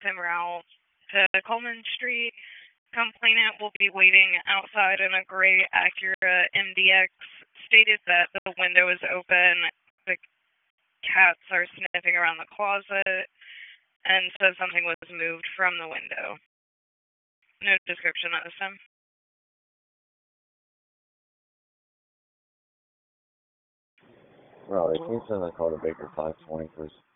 en route to Coleman Street. Complainant will be waiting outside in a gray Acura MDX. Stated that the window is open, the cats are sniffing around the closet, and says something was moved from the window. No description at this time. Well, they can send a call to Baker 520 for